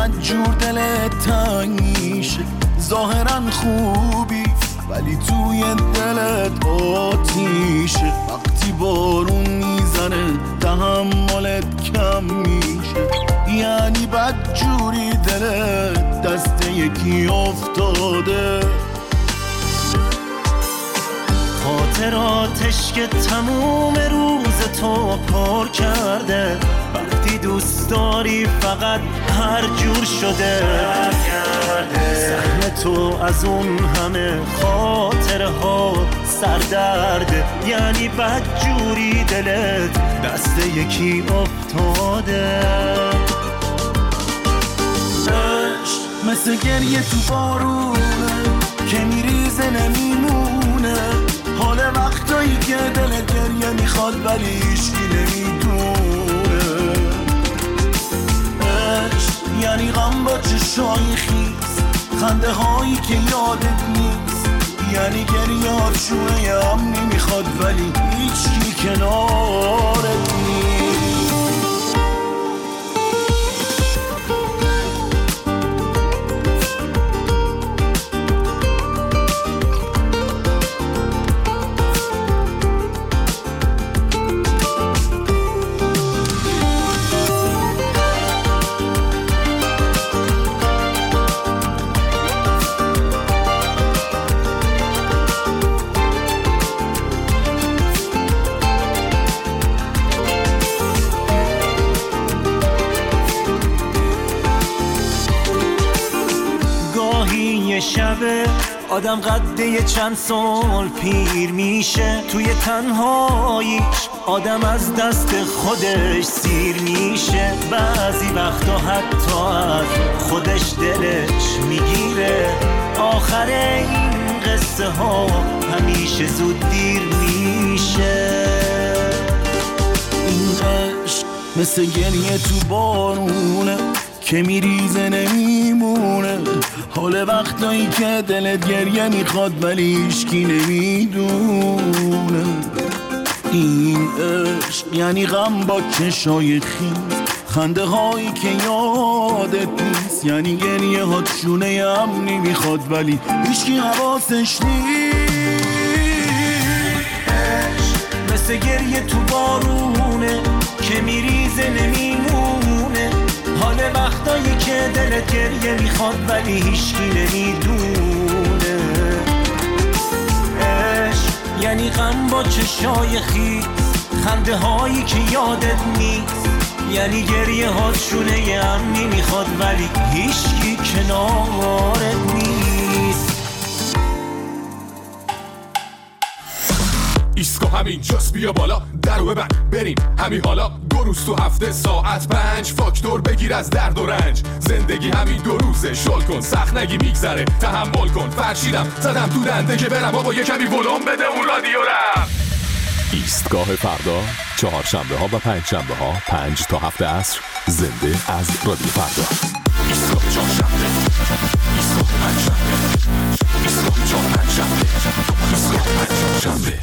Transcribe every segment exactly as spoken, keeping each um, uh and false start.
بدجور دلت تنگ میشه. ظاهرا خوبی ولی توی دلت آتیشه. وقتی بارون میزنه تحملت کم میشه. یعنی بدجوری دلت دست یکی افتاده. خاطراتش که تموم روز تو پر کرده. وقتی دوست داری فقط هر جور شده. سحن تو از اون همه خاطره ها سردرده. یعنی بدجوری دلت دست یکی افتاده. عشق مثل گریه تو بارونه که میریزه نمیمونه. حال وقتایی که دلت گریه میخواد ولی هیچکی نمیدونه. عشق یعنی غم با چشای خیس، خنده هایی که یادت نیست. یعنی گریه ها شونه امنی میخواد ولی هیچکی کنارت نیست. شبه آدم قده چند سال پیر میشه. توی تنهاییش آدم از دست خودش سیر میشه. بعضی وقتا حتی از خودش دلش میگیره. آخر این قصه ها همیشه زود دیر میشه. این عشق مثل گریه تو بارونه که میریزه نمیمونه. حال وقتایی که دلت گریه میخواد ولی هیچکی نمیدونه. این عشق یعنی غم با چشای خیز، خنده هایی که یادت نیست. یعنی گریه ها شونه امنی میخواد ولی هیچکی حواسش نیست. عشق مثل گریه تو بارونه که میریزه نمیمونه. حال وقتایی که دلت گریه میخواد ولی هیچکی نمیدونه. عشق یعنی غم با چشای خیس، خنده هایی که یادت نیست. یعنی گریه ها شونه امنی میخواد ولی هیچکی کنارت نیست. ایسکو همین جاست بیا بالا درو ببند بریم همین حالا. دو روز تو هفته ساعت پنج فاکتور بگیر از درد و رنج. زندگی همین دو روزه شل کن سخت نگی میگذره تحمل کن. فرشیدم زدم تو دنده که برم بابا یه کمی ولوم بده اون رادیو رم. ایستگاه فردا چهارشنبه ها و پنج شنبه ها پنج تا هفت عصر زنده از رادیو فردا. ایستگاه چهارشنبه ایستگاه پنج شنبه ایستگاه چهار پنج شنبه ایستگاه پنج شنبه.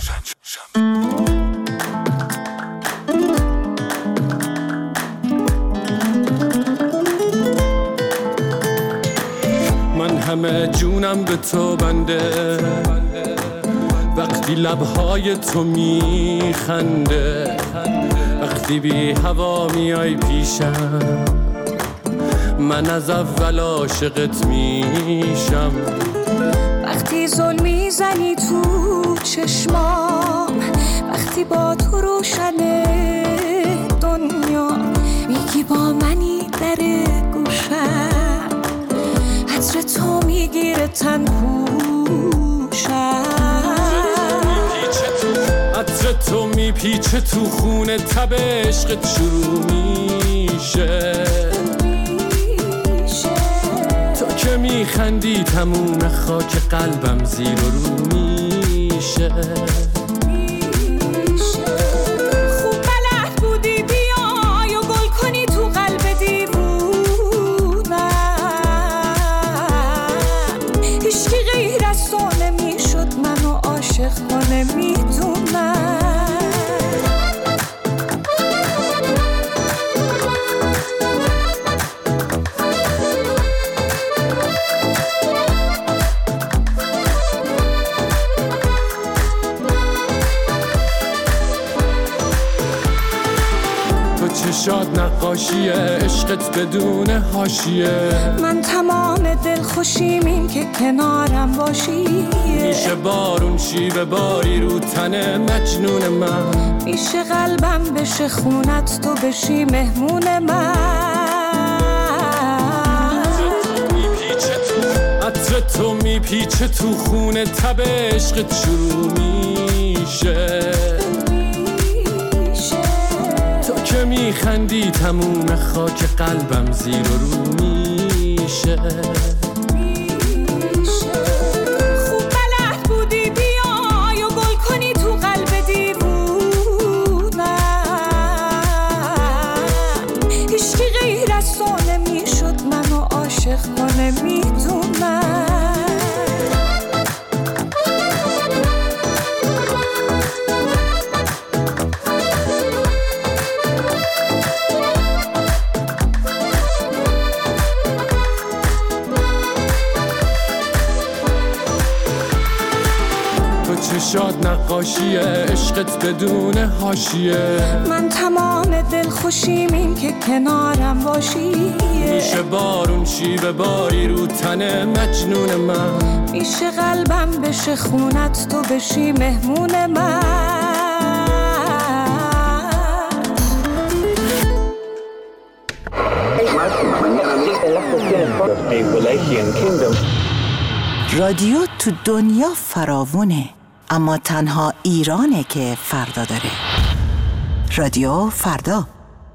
من همه جونم به تو بنده وقتی لبهای تو میخنده. وقتی بی هوا میای پیشم من از اول عاشقت میشم. وقتی ظلم میزنی تو چشمام، وقتی با تو روشنه دنیا، میگی با منی در گوشم، عطر تو میگیره تن پوشم، عطر تو میپیچه تو خونه تب عشقت شروع میشه. تو که میخندی تموم خاک قلبم زیر و رو میشه. خوب بلد بودی بیای و گل کنی تو قلب دیوونم، هیچکی غیر از تو نمیشد منو عاشق کنه میدونم. نقاشی عشقت بدون حاشیه. من تمام دل خوشیم این که کنارم باشی. میشه بارون شیوه باری رو تن مجنون من. میشه قلبم بشه خونت تو بشی مهمون من. عطر تو میپیچه تو خونه تب عشقت شروع میشه. تو که میخندی تموم خاک قلبم زیر و رو میشه. خوب بلد بودی بیای و گل کنی تو قلب دیوونم. هیچکی غیر از تو نمیشد منو عاشق کنه میدونم. چشات نقاشی عشقت بدون حاشیه. من تمام دل خوشیم این که کنارم باشی. میشه بارون شیوه باری رو تن مجنون من. میشه قلبم بشه خونت تو بشی مهمون من. رادیو تو دنیا فراوونه، اما تنها ایرانه که فردا داره. رادیو فردا.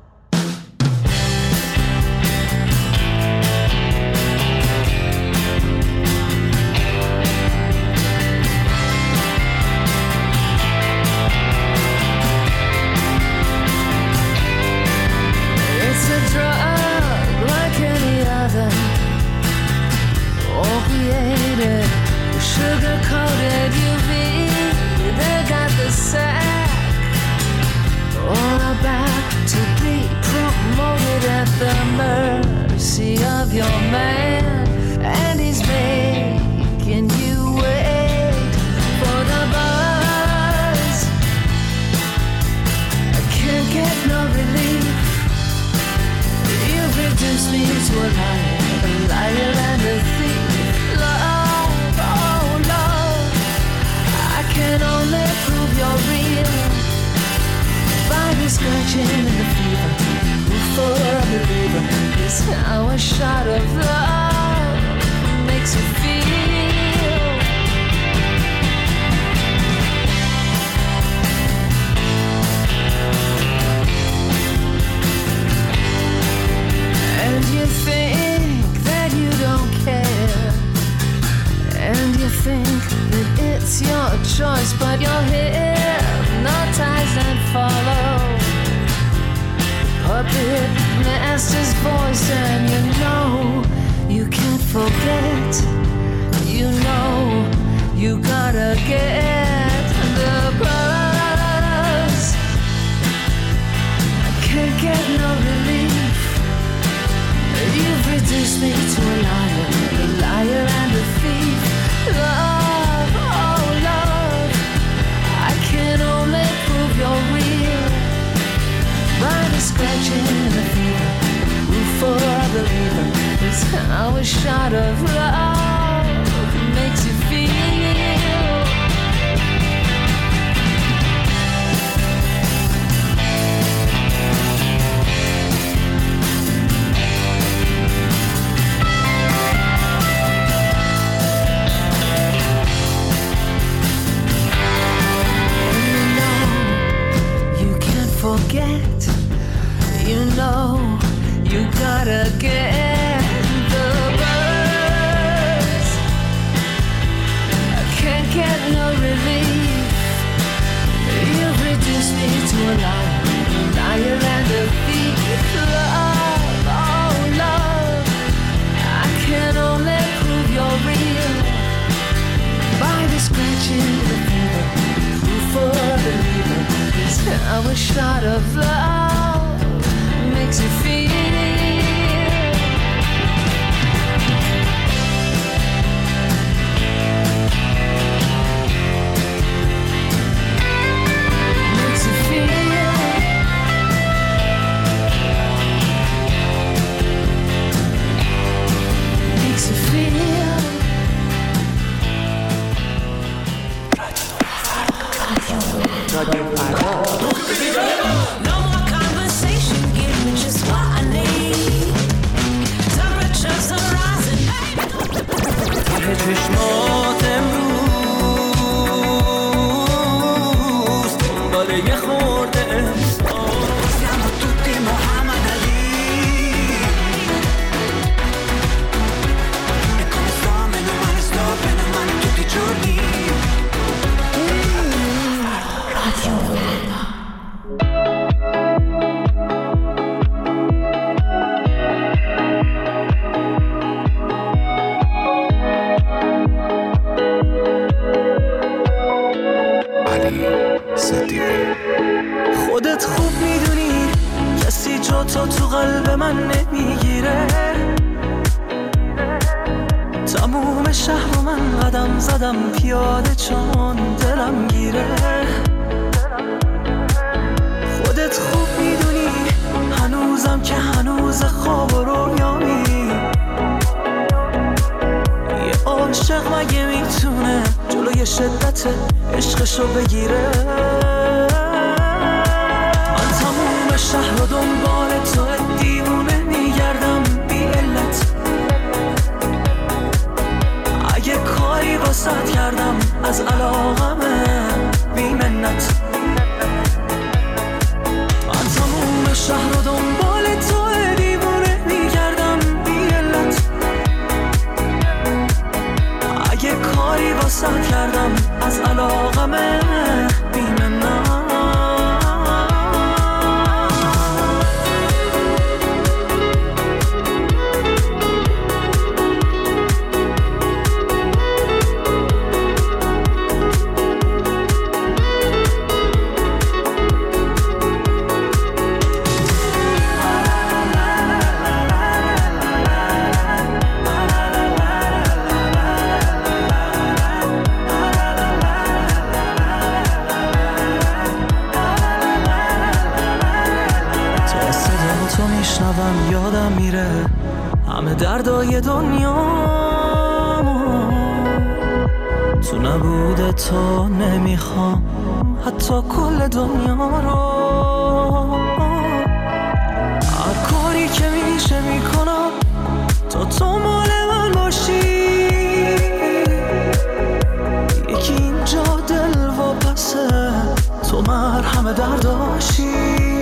Sugar-coated U V, they got the sack. All about to be promoted at the mercy of your man, and he's making you wait for the buzz. I can't get no relief. You've reduced me to a liar, a liar and a thief. Can only prove you're real by the scratching and the fever. For a believer is how a shot of love makes you feel. And you think that you don't care, and you think that it's your choice, but you're hypnotized and follow puppet master's voice, and you know you can't forget. You know you gotta get the buzz. I can't get no relief. You've reduced me to a liar, a liar and a thief. Love, oh love, I can only prove you're real by the scratching and the fever. Who for a believer is how a shot of love makes you feel. Forget, you know, you gotta get the buzz. چشمات امروز دنبال یه خورده احساس siamo tutti Muhammad Ali e come sto meno male sto bene male tutti i giorni Radio خودت خوب میدونی کسی جا تو تو قلب من نمیگیره تموم شهر و من قدم زدم پیاده چون دلم گیره خودت خوب میدونی هنوزم که هنوز خواب و رویامی یه عاشق مگه میتونه جلوی شدت عشقشو بگیره من تموم شهر و دنبال تو دیوونه میگردم بی علت اگه کاری واسط کردم از علاقمه بی منت من تموم شهر و دنبال تو دیوونه میگردم بی علت اگه کاری واسط کردم از علاقمه بی منت یادم میره همه دردای دنیا تو نبوده تو نمیخوام حتی کل دنیا رو هر کاری که میشه میکنم تا تو مال من باشی یکی اینجا دل و پسه تو مرهم درداشی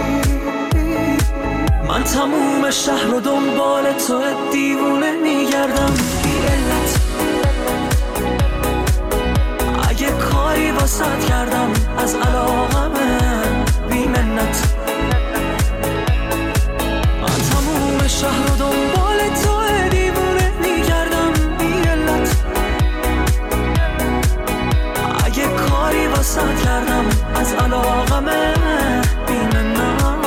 من تموم شهر و دنبال تو دیوونه میگردم بی علت اگه کاری واسط کردم از علاقمه بی منت من تموم شهر و دنبال تو دیوونه میگردم بی علت اگه کاری واسط کردم از علاقمه بی منت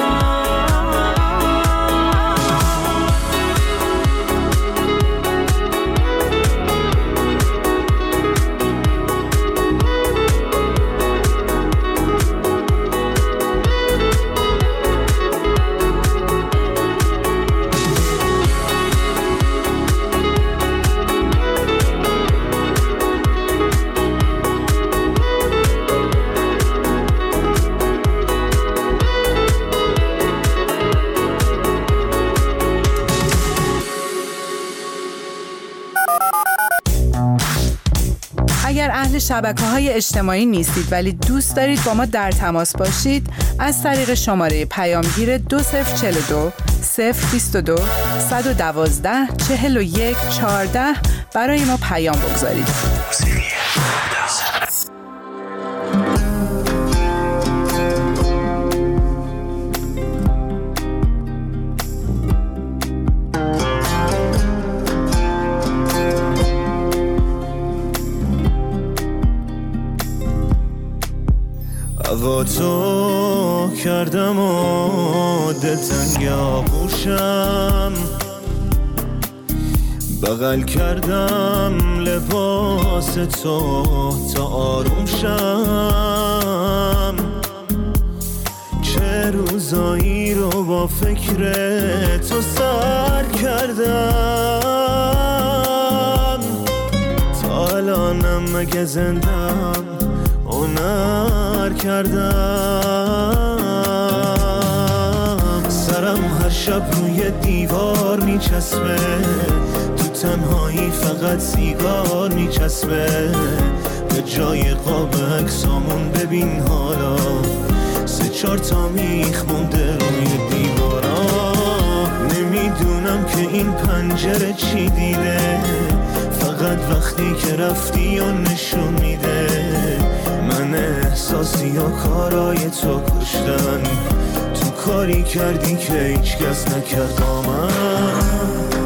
شبکه‌های اجتماعی نیستید ولی دوست دارید با ما در تماس باشید از طریق شماره پیامگیر دو صفر چهل و دو صفر بیست و دو صد و دوازده چهل و یک چهارده برای ما پیام بگذارید. با تو کردم و دلتنگ آغوشم بغل کردم لباس تو تا آروم شم چه روزایی رو با فکر تو سر کردم تا الانم مگه زندم هنر کردم سرم هر شب روی دیوار میچسبه تو تنهایی تنهایی فقط سیگار میچسبه، به جای قاب عکسامون ببین حالا سه چهار تا میخ مونده روی دیوارا. نمیدونم که این پنجره چی دیده، فقط وقتی که رفتی و نشون میده من احساسی و کارای تو کشتن. تو کاری کردی که هیچ کس نکرد با من.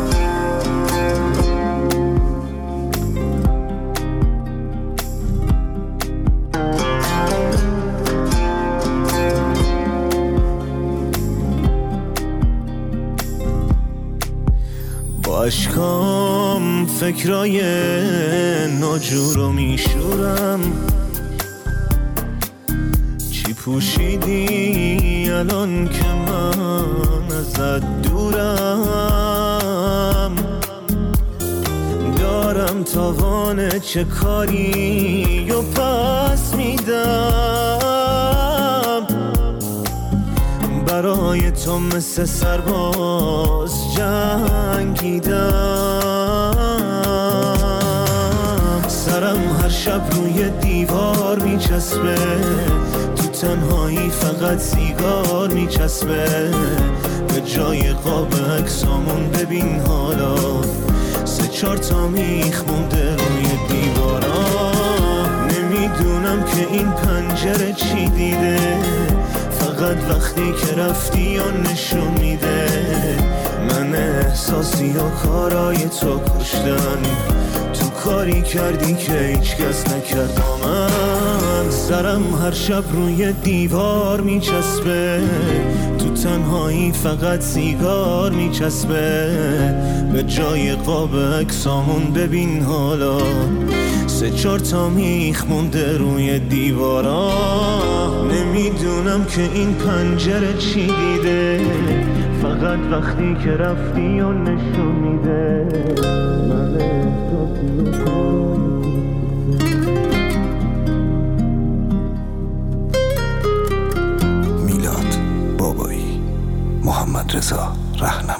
عشقام فکرای ناجورو میشورم، چی پوشیدی الان که من ازت دورم؟ دارم تاوان چه کاری و پس میدم، برای تو مثل سرباز جنگیدم. سرم هر شب روی دیوار میچسبه، تو تنهایی فقط سیگار میچسبه، به جای قاب عکسامون ببین حالا سه چهار تا میخ مونده روی دیوارا. نمیدونم که این پنجره چی دیده، فقط وقتی که رفتی و نشون میده من احساسی و کارای تو کشتن. تو کاری کردی که هیچ کس نکرد با من. سرم هر شب روی دیوار میچسبه، تو تنهایی فقط سیگار میچسبه، به جای قاب عکسامون ببین حالا سه چهار تا میخ مونده روی دیوارا. نمیدونم که این پنجره چی دیده، فقط وقتی که رفتی و نشون میده من احساسی و میلاد بابایی، محمد رضا رهنما.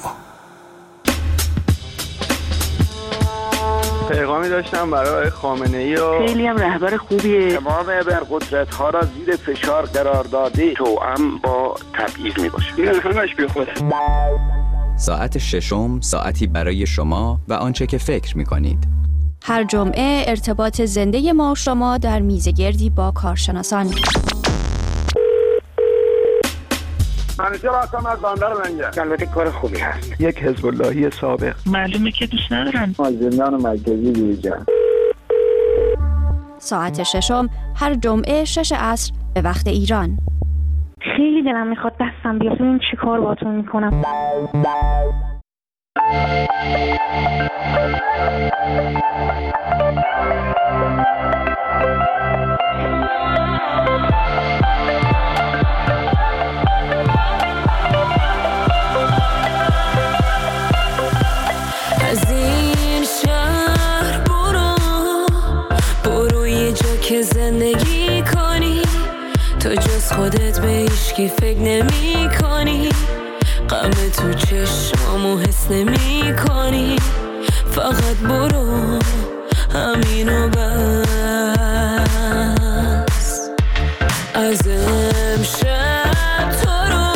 پیغامی داشتم برای خامنه‌ای و خیلی هم رهبر خوبیه. تمام ابرقدرت‌ها را زیر فشار قرار داده، توأم با تبعیض میباشه. این همش بیخوده. ساعت ششم ساعتی برای شما و آنچه که فکر می‌کنید. هر جمعه ارتباط زنده ما شما در میزگردی با کارشناسان. همیشه راستم از باندار منجه. البته کار خوبی هست. یک حزب اللهی سابق. معلومه که دوست ندارن. از زندان مرکزی بیرون. ساعت ششم هر جمعه شش عصر به وقت ایران. خیلی دلم میخواد دستم بیاد ببین چی کار باهاتون میکنم. از این شهر برو برو یه جا که زندگی کنی، تو جز خودت به هیچکی فکر نمی کنی، غم تو چشمامو حس نمی کنی، فقط برو همینو بس. از امشب تو رو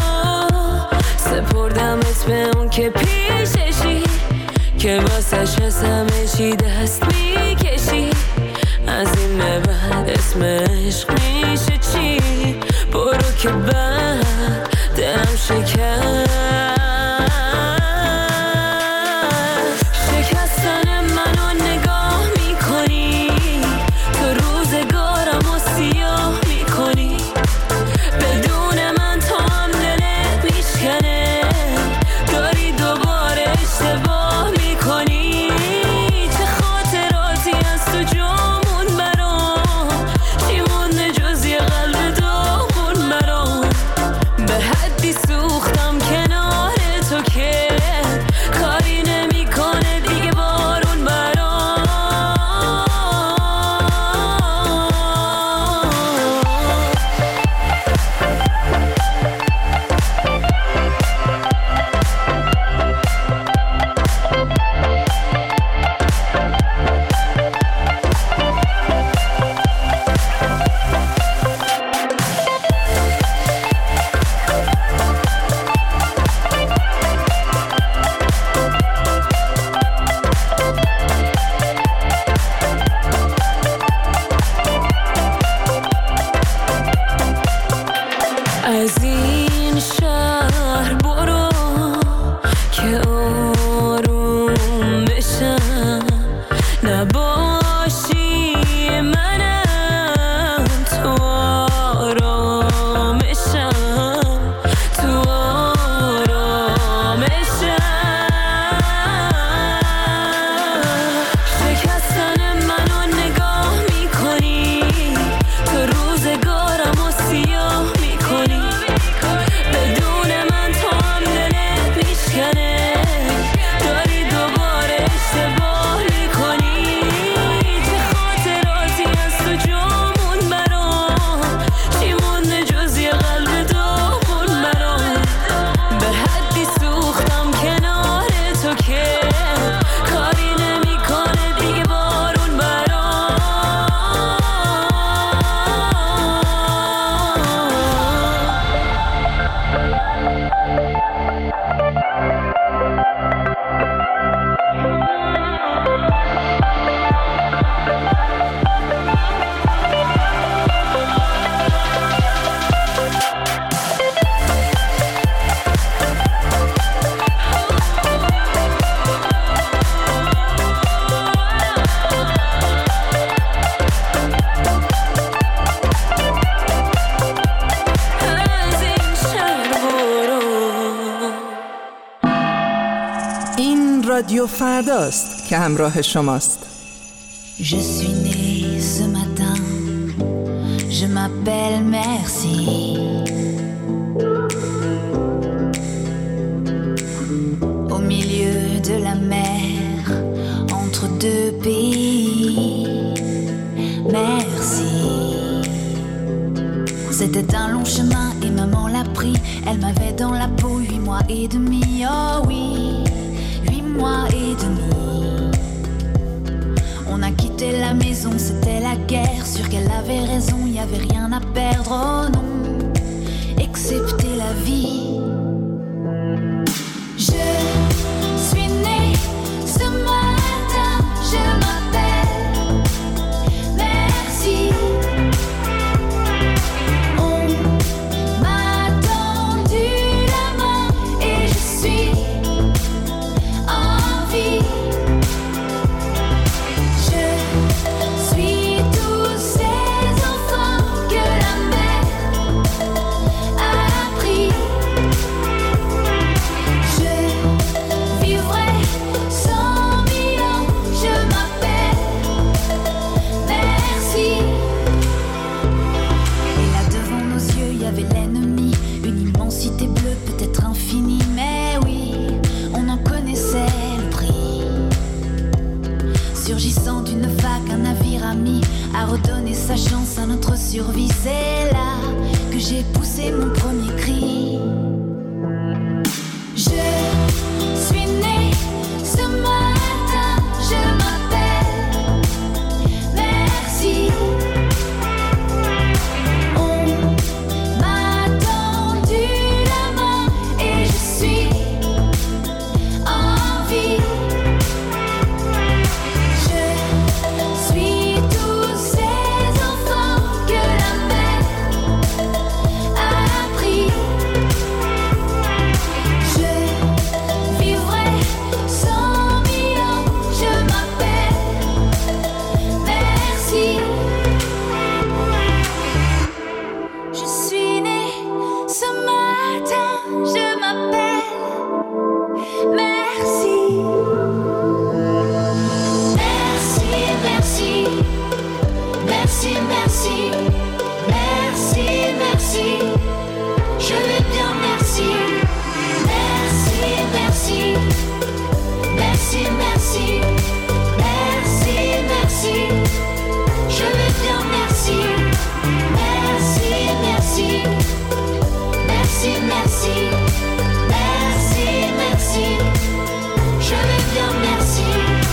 سپردمت به اون که پیششی، که واسش از همه چی دست میکشی، از این به بعد اسم عشق میشه چی؟ برو که بعد دلم شکست. شکستن منو نگاه میکنی، تو روزگارم و سیاه میکنی، بدون من تو هم دلت میشکنه، داری دوباره اشتباه میکنی. چه خاطراتی از تو جامون برام، چی مونده جز یه قلب داغون برام. بشم نباشی منم تو آرامشم تو آرامشم شکستن منو نگاه میکنی تو روزگارم و سیاه میکنی بدون من تو هم دلت میشکنه داری دوباره اشتباه میکنی چه خاطراتی از تو جامون برام چی مونده جز یه قلب داغون برام به حدی سوختم کنار تو که کاری نمیکنه دیگه بارون برام از این شهر برو این رادیو فرداست که همراه شماست. Je suis née ce matin, je m'appelle Merci. Au milieu de la mer, entre deux pays, merci. C'était un long chemin et maman l'a pris, elle m'avait dans la peau huit mois et demi, oh oui, huit mois et demi. On a quitté la maison, c'était la guerre. Sûr qu'elle avait raison, y avait rien à perdre, oh non, excepté la vie. Je suis née ce matin, je m'appelle Merci. On m'a tendu la main et je suis en vie. Je suis tous ces enfants que la mer a pris. Je vivrai cent mille ans, je m'appelle Merci. Et là devant nos yeux, y avait l'ennemi, une immensité bleue, peut-être infinie, mais oui, on en connaissait le prix. Surgissant d'une vague, un navire ami a redonné sa chance à notre survie. C'est là que j'ai poussé mon premier cri. Je suis née ce matin, je m'appelle Merci. On m'a tendu la main et je suis en vie. Je suis tous ces enfants que la mer a pris. Je vivrai cent mille ans, je m'appelle Merci. Je suis née ce matin, je m'appelle Merci. Merci, merci, merci, merci, merci, merci. Je vais bien, merci. Merci, merci, merci, merci, merci, merci. Je vais bien, merci. Merci, merci, merci, merci, merci, merci. Je vais bien, merci.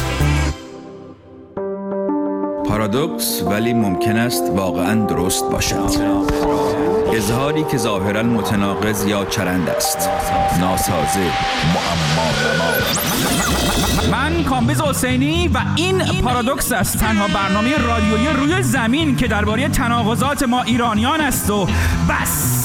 پارادوکس ولی ممکن است واقعاً درست باشد. اظهاری که ظاهراً متناقض یا چرند است. ناسازه، معما. من کامبیز حسینی و این پارادوکس است، تنها برنامه رادیویی روی زمین که درباره تناقضات ما ایرانیان است و بس.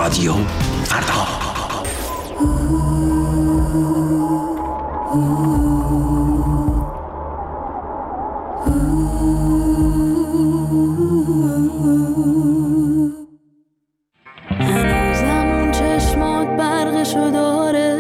رادیو فردا. هنوزم اون چشمات برقشو داره،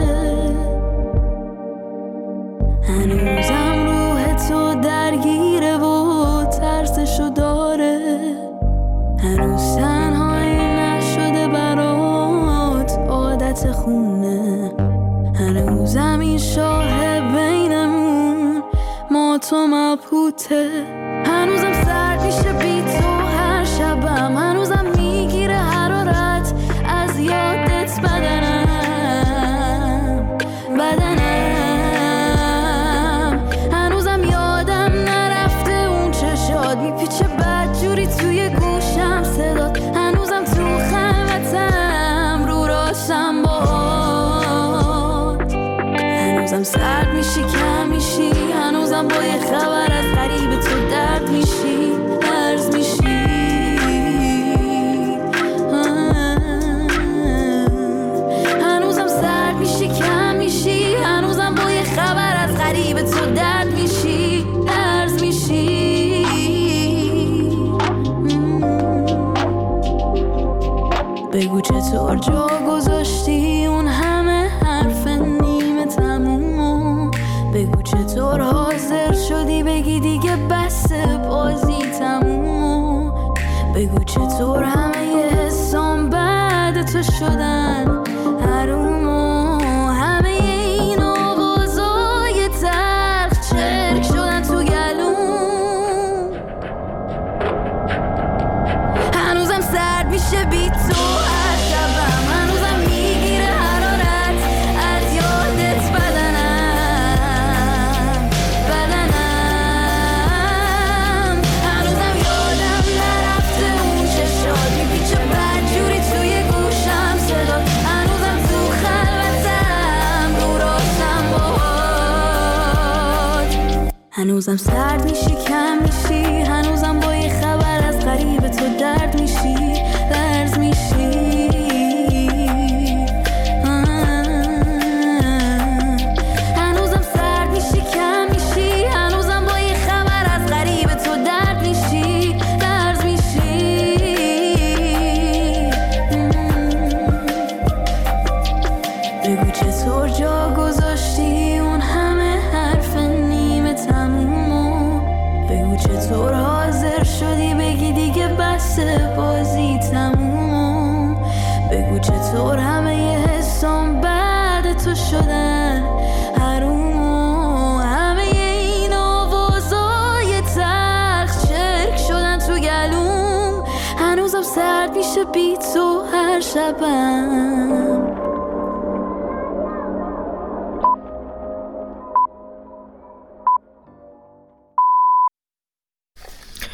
هنوزم روح تو درگیره و ترسشو داره، هنوز تنهایی نشده برات عادت خونه، هنوزم این شاه بینمون ما تو مبهوته، هنوزم سرد میشه بی تو هر شبم، هنوزم میگیره حرارت از یادت بدنم بدنم، هنوزم یادم نرفته اون چشات میپیچه بدجوری توی گوشم صدات، هنوزم تو خلوتم رو راشم باهات، هنوزم سرد میشی کم میشی، هنوزم با یه خبر از غریب تو درد میشی درز میشی، هنوزم سرد میشی کم میشی، هنوزم با یه خبر از غریب تو درد میشی درز میشی. بگو چطور جا گذاشتی اون همه حرف نیمه تمومو، بگو چطور حاضر شدی بگی دیگه بس بازی تمومو، بگو چطور همه یه حسام بعد تو شدن حرومو، همه این آوازای تلخ چرک شدن تو گلوم، هنوزم سرد میشه بی تو هر شبم، هنوزم میگیره حرارت از یادت بدنم بدنم، هنوزم یادم نرفته اون چشات میپیچه بدجوری توی گوشم صدات، هنوزم تو خلوتم رو راشم باهات، هنوزم سرد میشی کم میشی، هنوزم با یه خبر از غریب تو درد میشی درز میشی، هنوزم سرد میشی کم میشی، هنوزم با یه خبر از غریب تو درد میشی درز میشی. بگو چطور جا گذاشتی اون همه حرف نیمه تمومو، بگو چطور حاضر شدی بگی دیگه بس بازی تمومو، بگو چطور همه یه حسام بعد تو شدن حرومو، همه این آوازای تلخ چرک شدن تو گلوم، هنوزم سرد میشه بی تو هر شبم.